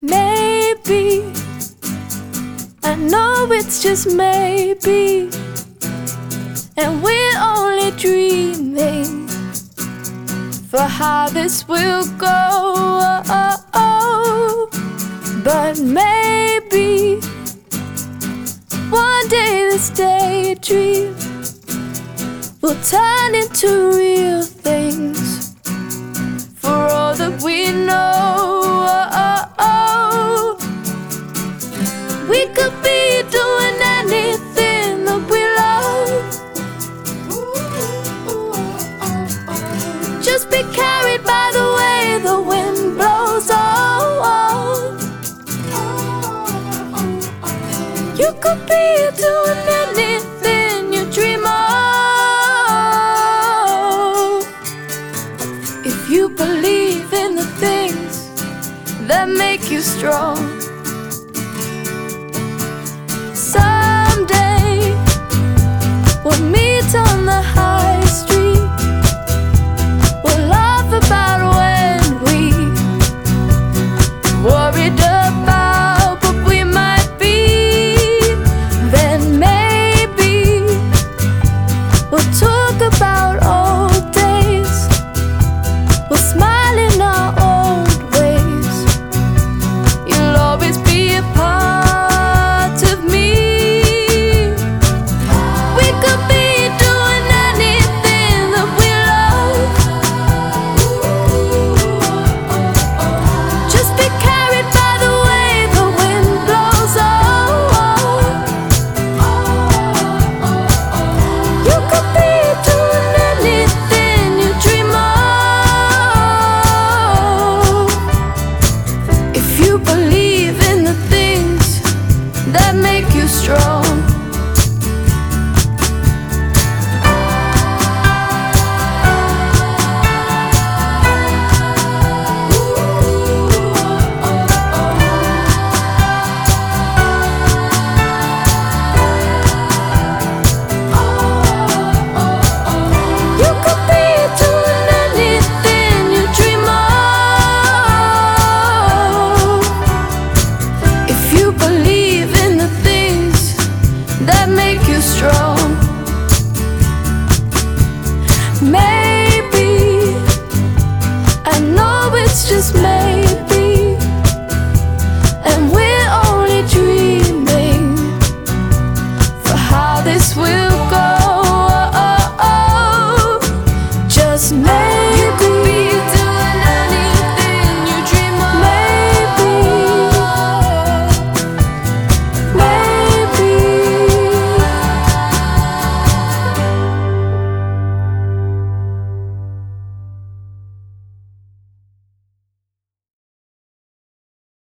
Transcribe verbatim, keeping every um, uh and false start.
Maybe, I know it's just maybe, and we're only dreaming for how this will go. But maybe one day this daydream will turn into real things, for all that we know. We could be doing anything that we love, just be carried by the way the wind blows on. You could be doing anything you dream of, if you believe in the things that make you strong. Someday we'll meet on the high street, we'll laugh about when we worried about what we might be. Then maybe we'll talk about old days, we'll smile in our old ways. You'll always be a part of me. You believe